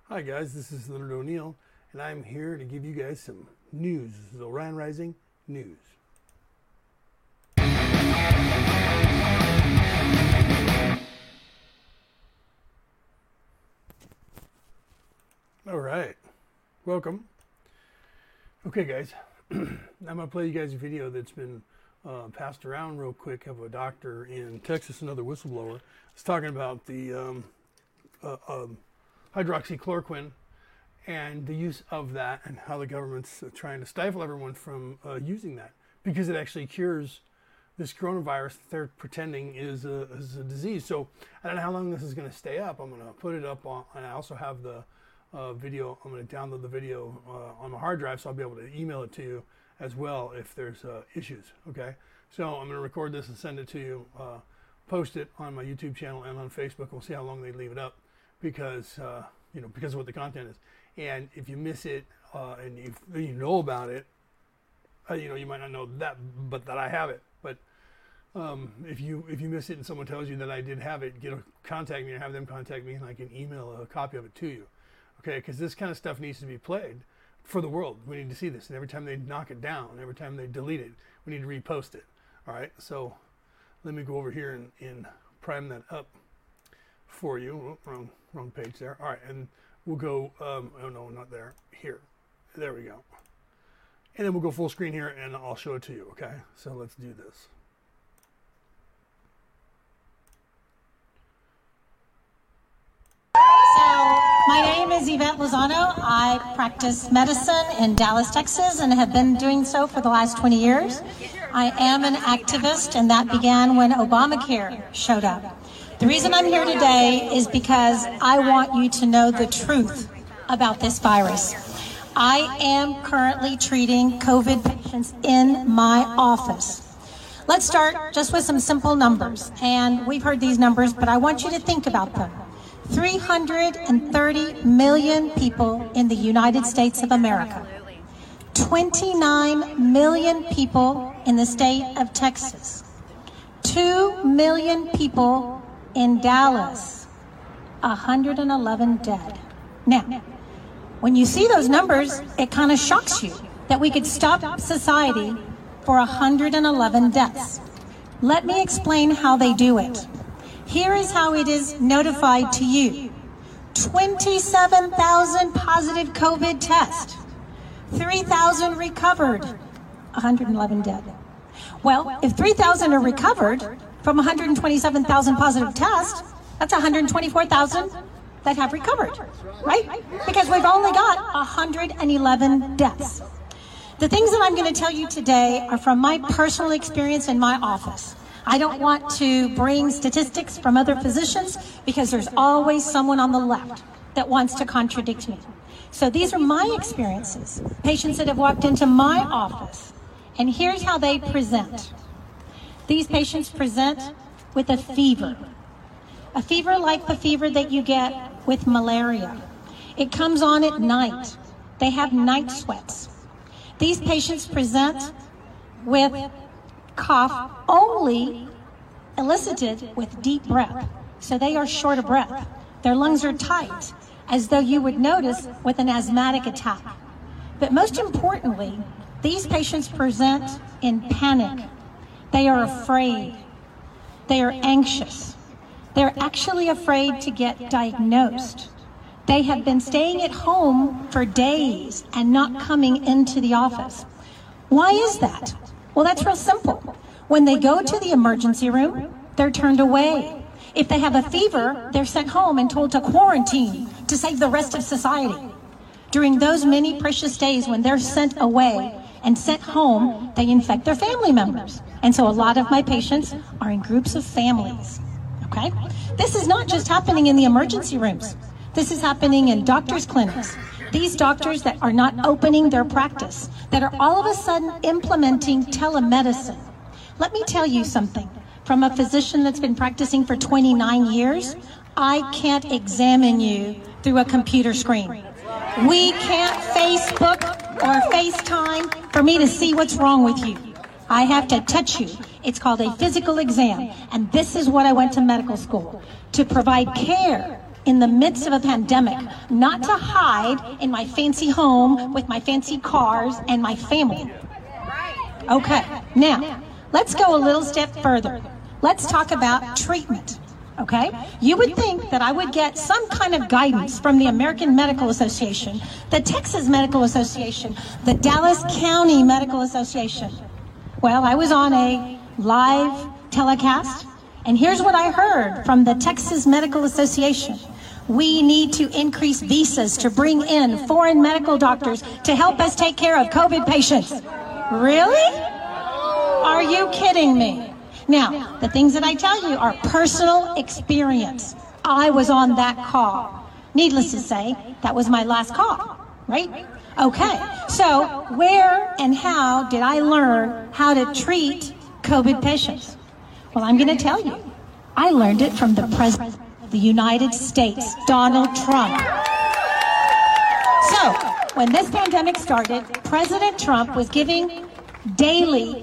Hi guys, this is Leonard O'Neill, and I'm here to give you guys some news. This is Orion Rising News. All right, welcome. Okay guys, I'm going to play you guys a video that's been passed around real quick of a doctor in Texas, another whistleblower. It's talking about the hydroxychloroquine and the use of that, and how the government's trying to stifle everyone from using that because it actually cures this coronavirus that they're pretending is a disease. So I don't know how long this is going to stay up. I'm going to put it up on, and I also have the video. I'm going to download the video on my hard drive, so I'll be able to email it to you as well if there's issues. Okay, so I'm going to record this and send it to you, post it on my YouTube channel and on Facebook. We'll see how long they leave it up, because because of what the content is. And if you miss it and you know about it, you might not know that, but that I have it. But if you miss it and someone tells you that I did have it, contact me or have them contact me, and I can email a copy of it to you. Okay, because this kind of stuff needs to be played for the world. We need to see this, and every time they knock it down, every time they delete it, we need to repost it. All right, so let me go over here and prime that up for you. Oh, wrong page there. All right, and we'll go, oh no, not there, here. There we go. And then we'll go full screen here, and I'll show it to you, okay? So let's do this. My name is Yvette Lozano. I practice medicine in Dallas, Texas, and have been doing so for the last 20 years. I am an activist, and that began when Obamacare showed up. The reason I'm here today is because I want you to know the truth about this virus. I am currently treating COVID patients in my office. Let's start just with some simple numbers, and we've heard these numbers, but I want you to think about them. 330 million people in the United States of America. 29 million people in the state of Texas. 2 million people in Dallas. 111 dead. Now, when you see those numbers, it kind of shocks you that we could stop society for 111 deaths. Let me explain how they do it. Here is how it is notified to you. 27,000 positive COVID tests. 3,000 recovered. 111 dead. Well, if 3,000 are recovered from 127,000 positive tests, that's 124,000 that have recovered, right? Because we've only got 111 deaths. The things that I'm going to tell you today are from my personal experience in my office. I don't want to bring statistics from other physicians because there's always someone on the left that wants to contradict me. So these are my experiences, patients that have walked into my office, and here's how they present. These patients present with a fever like the fever that you get with malaria. It comes on at night. They have night sweats. These patients present with cough only elicited with deep breath. So they are short of breath. Their lungs are tight, as though you would notice with an asthmatic attack. But most importantly, these patients present in panic. They are afraid. They are anxious. They're actually afraid to get diagnosed. They have been staying at home for days and not coming into the office. Why is that? Well, that's real simple. When they go to the emergency room, they're turned away. If they have a fever, they're sent home and told to quarantine to save the rest of society. During those many precious days when they're sent away and sent home, they infect their family members. And so a lot of my patients are in groups of families. Okay? This is not just happening in the emergency rooms. This is happening in doctors' clinics. These doctors that are not opening their practice, that are all of a sudden implementing telemedicine. Let me tell you something. From a physician that's been practicing for 29 years, I can't examine you through a computer screen. We can't Facebook or FaceTime for me to see what's wrong with you. I have to touch you. It's called a physical exam. And this is what I went to medical school, to provide care in the midst of a pandemic, not to hide in my fancy home with my fancy cars and my family. Okay, now, let's go a little step further. Let's talk about treatment, okay? You would think that I would get some kind of guidance from the American Medical Association, the Texas Medical Association, the Dallas County Medical Association. Well, I was on a live telecast, and here's what I heard from the Texas Medical Association. We need to increase visas to bring in foreign medical doctors to help us take care of COVID patients. Really? Are you kidding me? Now, the things that I tell you are personal experience. I was on that call. Needless to say, that was my last call, right? Okay, so where and how did I learn how to treat COVID patients? Well, I'm going to tell you. I learned it from the President of the United States, Donald Trump. So, when this pandemic started, President Trump was giving daily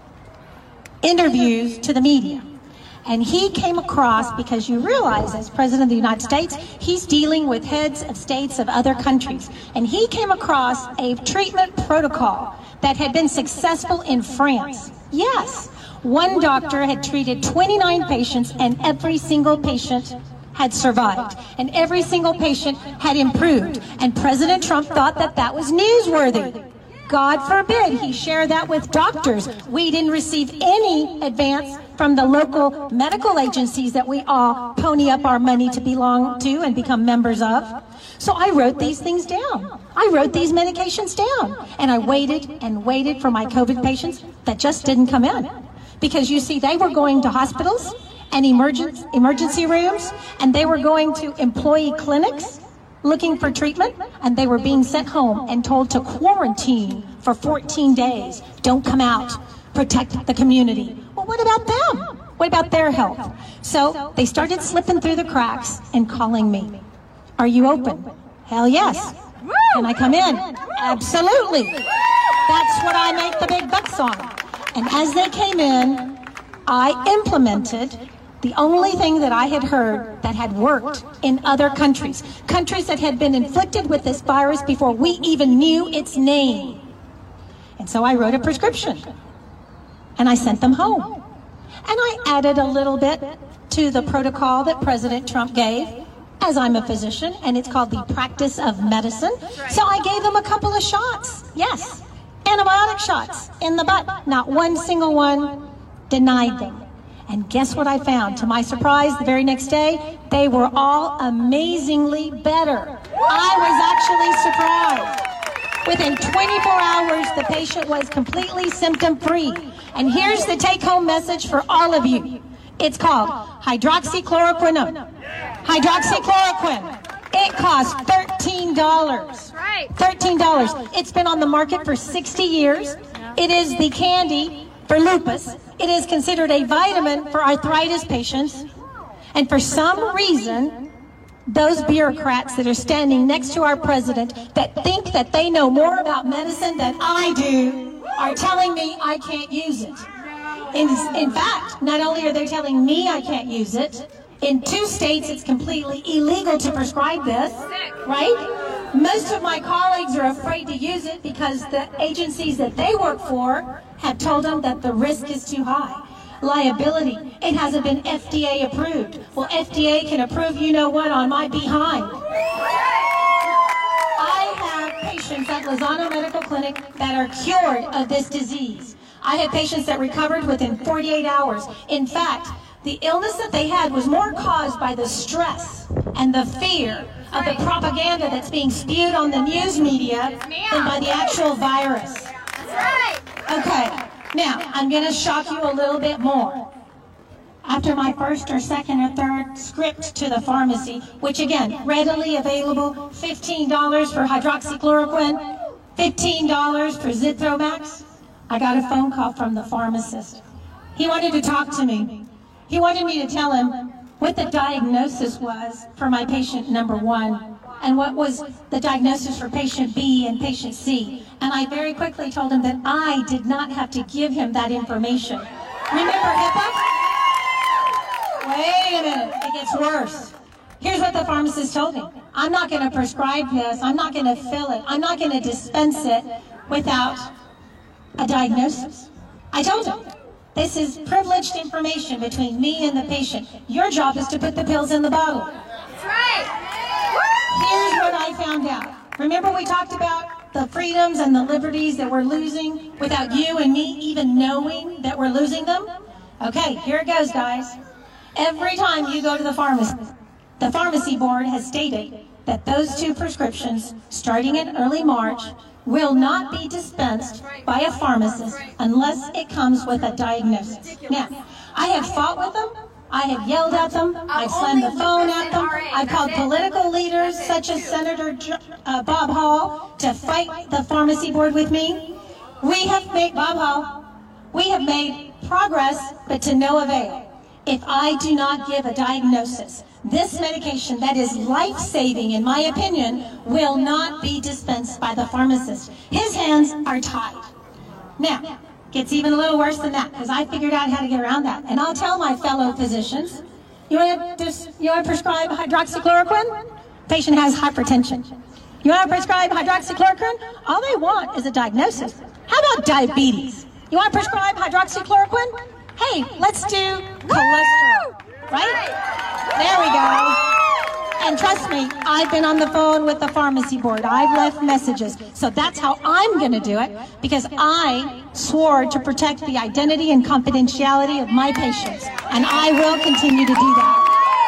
interviews to the media. And he came across, because you realize as President of the United States, he's dealing with heads of states of other countries. And he came across a treatment protocol that had been successful in France. Yes, one doctor had treated 29 patients and every single patient had survived. And every single patient had improved. And President Trump thought that that was newsworthy. God forbid he share that with doctors. We didn't receive any advance from the local medical agencies that we all pony up our money to belong to and become members of. So I wrote these things down. I wrote these medications down. And I waited and waited for my COVID patients that just didn't come in. Because you see, they were going to hospitals and emergency rooms, and they were going to employee clinics looking for treatment, and they were being sent home and told to quarantine for 14 days. Don't come out. Protect the community. Well, what about them? What about their health? So they started slipping through the cracks and calling me. Are you open? Hell yes. Can I come in? Absolutely. That's what I make the big bucks on. And as they came in, I implemented the only thing that I had heard that had worked in other countries, countries that had been inflicted with this virus before we even knew its name. And so I wrote a prescription, and I sent them home. And I added a little bit to the protocol that President Trump gave, as I'm a physician, and it's called the practice of medicine. So I gave them a couple of shots, yes, antibiotic shots in the butt. Not one single one denied them. And guess what I found? To my surprise, the very next day, they were all amazingly better. I was actually surprised. Within 24 hours, the patient was completely symptom-free. And here's the take-home message for all of you. It's called hydroxychloroquine. Hydroxychloroquine. It costs $13. $13. It's been on the market for 60 years. It is the candy for lupus. It is considered a vitamin for arthritis patients. And for some reason, those bureaucrats that are standing next to our president that think that they know more about medicine than I do are telling me I can't use it. In fact, not only are they telling me I can't use it, in 2 states it's completely illegal to prescribe this, right? Most of my colleagues are afraid to use it because the agencies that they work for have told them that the risk is too high. Liability, it hasn't been FDA approved. Well, FDA can approve you know what on my behind. I have patients at Lozano Medical Clinic that are cured of this disease. I have patients that recovered within 48 hours. In fact, the illness that they had was more caused by the stress and the fear of the propaganda that's being spewed on the news media than by the actual virus. Okay, now I'm going to shock you a little bit more. After my first or second or third script to the pharmacy, which again, readily available, $15 for hydroxychloroquine, $15 for Zithromax, I got a phone call from the pharmacist. He wanted to talk to me. He wanted me to tell him what the diagnosis was for my patient number 1 and what was the diagnosis for patient B and patient C. And I very quickly told him that I did not have to give him that information. Remember HIPAA? Wait a minute, it gets worse. Here's what the pharmacist told me. I'm not going to prescribe this. I'm not going to fill it. I'm not going to dispense it without a diagnosis. I told him, this is privileged information between me and the patient. Your job is to put the pills in the bottle. That's right. Here's what I found out. Remember we talked about the freedoms and the liberties that we're losing without you and me even knowing that we're losing them? Okay, here it goes, guys. Every time you go to the pharmacy board has stated that those 2 prescriptions, starting in early March, will not be dispensed by a pharmacist unless it comes with a diagnosis. Now, I have fought with them. I have yelled at them. I've slammed the phone at them. I've called political leaders such as Senator Bob Hall to fight the pharmacy board with me. We have made progress, but to no avail. If I do not give a diagnosis, this medication that is life-saving, in my opinion, will not be dispensed by the pharmacist. His hands are tied. Now, gets even a little worse than that, because I figured out how to get around that. And I'll tell my fellow physicians, you want to prescribe hydroxychloroquine? Patient has hypertension. You want to prescribe hydroxychloroquine? All they want is a diagnosis. How about diabetes? You want to prescribe hydroxychloroquine? Hey, let's do cholesterol, right? There we go. And trust me, I've been on the phone with the pharmacy board. I've left messages. So that's how I'm going to do it, because I swore to protect the identity and confidentiality of my patients. And I will continue to do that.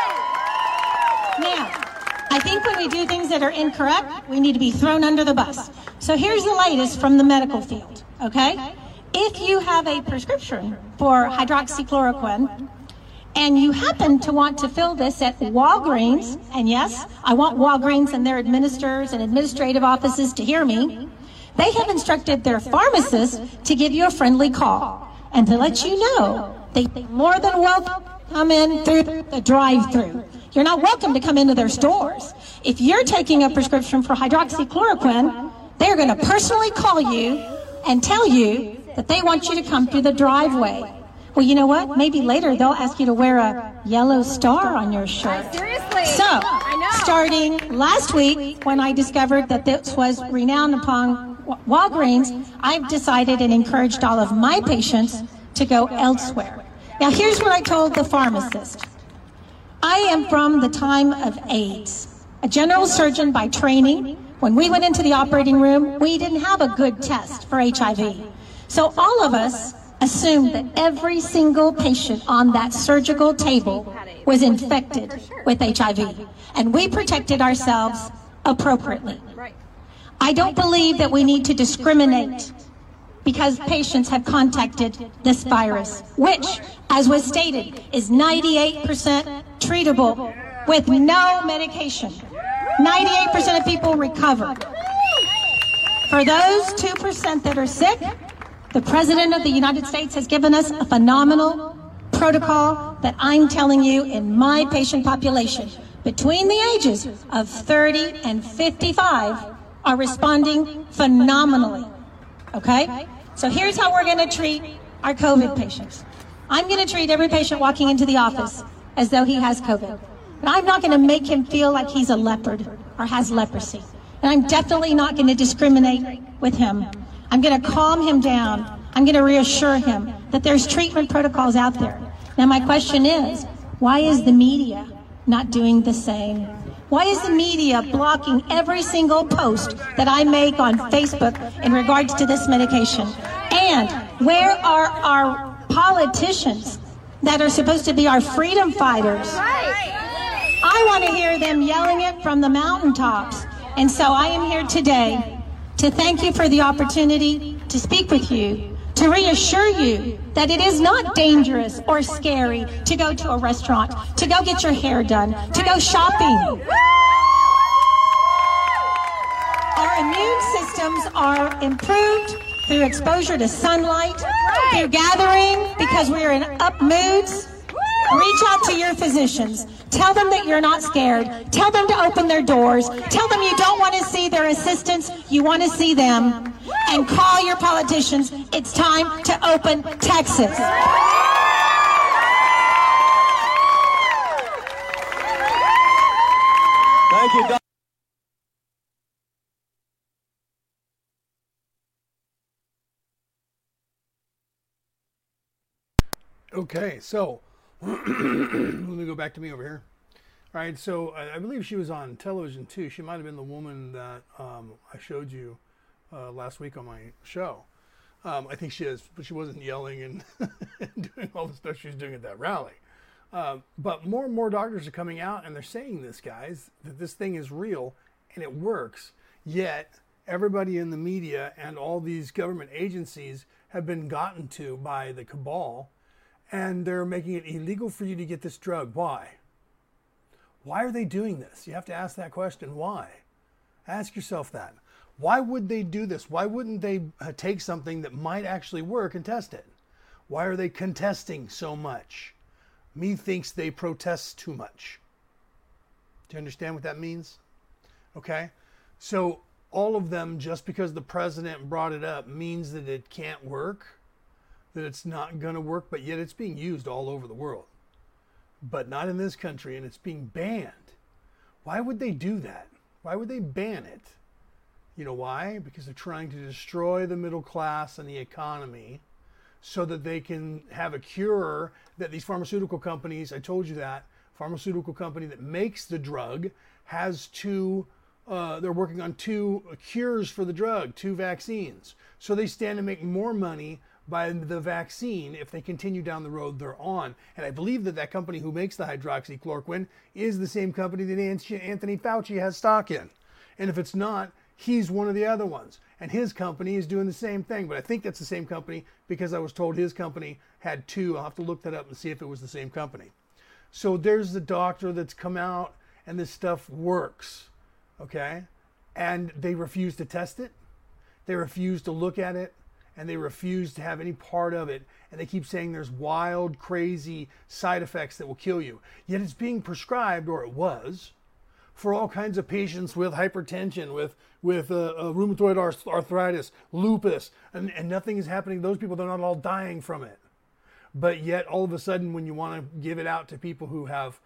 Now, I think when we do things that are incorrect, we need to be thrown under the bus. So here's the latest from the medical field, okay? If you have a prescription for hydroxychloroquine, and you happen to want to fill this at Walgreens, and yes, I want Walgreens and their administrators and administrative offices to hear me, they have instructed their pharmacist to give you a friendly call and to let you know they more than welcome to come in through the drive-thru. You're not welcome to come into their stores. If you're taking a prescription for hydroxychloroquine, they're going to personally call you and tell you that they want you to come through the driveway. Well, you know what? Maybe later they'll ask you to wear a yellow star on your shirt. Seriously? So, starting last week, when I discovered that this was renowned upon Walgreens, I've decided and encouraged all of my patients to go elsewhere. Now, here's what I told the pharmacist. I am from the time of AIDS. A general surgeon by training. When we went into the operating room, we didn't have a good test for HIV. So all of us assumed that every single patient on that surgical table was infected with HIV, and we protected ourselves appropriately. I don't believe that we need to discriminate because patients have contacted this virus, which, as was stated, is 98% treatable with no medication. 98% of people recover. For those 2% that are sick, the President of the United States has given us a phenomenal protocol that I'm telling you, in my patient population, between the ages of 30 and 55 are responding phenomenally, okay? So here's how we're going to treat our COVID patients. I'm going to treat every patient walking into the office as though he has COVID. But I'm not going to make him feel like he's a leopard or has leprosy. And I'm definitely not going to discriminate with him. I'm going to calm him down. I'm going to reassure him that there's treatment protocols out there. Now my question is, why is the media not doing the same? Why is the media blocking every single post that I make on Facebook in regards to this medication? And where are our politicians that are supposed to be our freedom fighters? I want to hear them yelling it from the mountaintops. And so I am here today to thank you for the opportunity to speak with you, to reassure you that it is not dangerous or scary to go to a restaurant, to go get your hair done, to go shopping. Our immune systems are improved through exposure to sunlight, through gathering, because we are in up moods. Reach out to your physicians. Tell them that you're not scared. Tell them to open their doors. Tell them you don't want to see their assistants. You want to see them. And call your politicians. It's time to open Texas. Thank you, Doc. Okay, so let me go back to me over here. All right, so I believe she was on television too. She might have been the woman that I showed you last week on my show. I think she is, but she wasn't yelling and, and doing all the stuff she was doing at that rally. But more and more doctors are coming out and they're saying this, guys, that this thing is real and it works. Yet everybody in the media and all these government agencies have been gotten to by the cabal, and they're making it illegal for you to get this drug. Why? Why are they doing this? You have to ask that question. Why? Ask yourself that. Why would they do this? Why wouldn't they take something that might actually work and test it? Why are they contesting so much? Methinks they protest too much. Do you understand what that means? Okay? So all of them, just because the president brought it up, means that it can't work, that it's not going to work, but yet it's being used all over the world. But not in this country, and it's being banned. Why would they do that? Why would they ban it? You know why? Because they're trying to destroy the middle class and the economy so that they can have a cure that these pharmaceutical companies, I told you that, pharmaceutical company that makes the drug has they're working on 2 cures for the drug, 2 vaccines. So they stand to make more money by the vaccine if they continue down the road they're on. And I believe that company who makes the hydroxychloroquine is the same company that Anthony Fauci has stock in. And if it's not, he's one of the other ones. And his company is doing the same thing. But I think that's the same company because I was told his company had 2. I'll have to look that up and see if it was the same company. So there's the doctor that's come out and this stuff works. Okay? And they refuse to test it. They refuse to look at it. And they refuse to have any part of it. And they keep saying there's wild, crazy side effects that will kill you. Yet it's being prescribed, or it was, for all kinds of patients with hypertension, with rheumatoid arthritis, lupus, and nothing is happening. Those people, they're not all dying from it. But yet, all of a sudden, when you want to give it out to people who have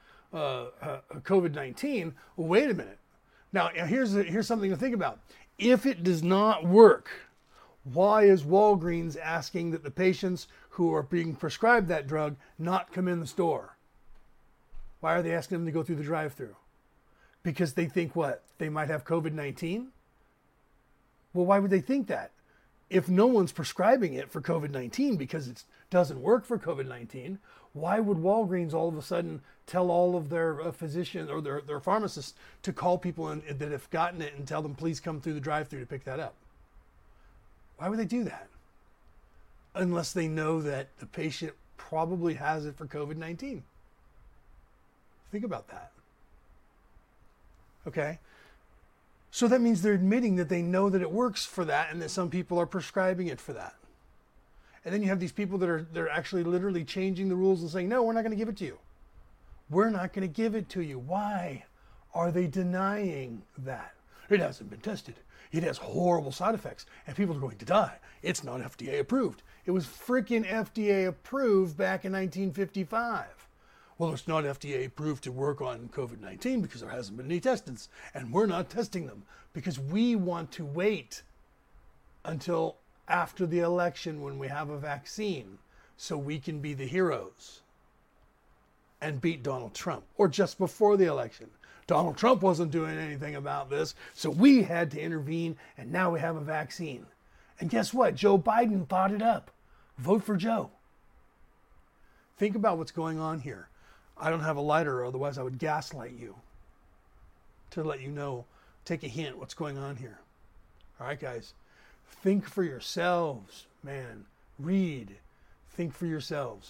COVID-19, well, wait a minute. Now, here's something to think about. If it does not work, why is Walgreens asking that the patients who are being prescribed that drug not come in the store? Why are they asking them to go through the drive-thru? Because they think what? They might have COVID-19? Well, why would they think that? If no one's prescribing it for COVID-19 because it doesn't work for COVID-19, why would Walgreens all of a sudden tell all of their physicians or their pharmacists to call people that have gotten it and tell them, please come through the drive-thru to pick that up? Why would they do that? Unless they know that the patient probably has it for COVID-19. Think about that. Okay? So that means they're admitting that they know that it works for that and that some people are prescribing it for that. And then you have these people they're actually literally changing the rules and saying, no, we're not going to give it to you. We're not going to give it to you. Why are they denying that? It hasn't been tested. It has horrible side effects and people are going to die. It's not FDA approved. It was freaking FDA approved back in 1955. Well, it's not FDA approved to work on COVID-19 because there hasn't been any tests, and we're not testing them because we want to wait until after the election when we have a vaccine so we can be the heroes and beat Donald Trump, or just before the election. Donald Trump wasn't doing anything about this, so we had to intervene, and now we have a vaccine. And guess what? Joe Biden thought it up. Vote for Joe. Think about what's going on here. I don't have a lighter, otherwise I would gaslight you to let you know, take a hint what's going on here. All right, guys, think for yourselves, man. Read, think for yourselves.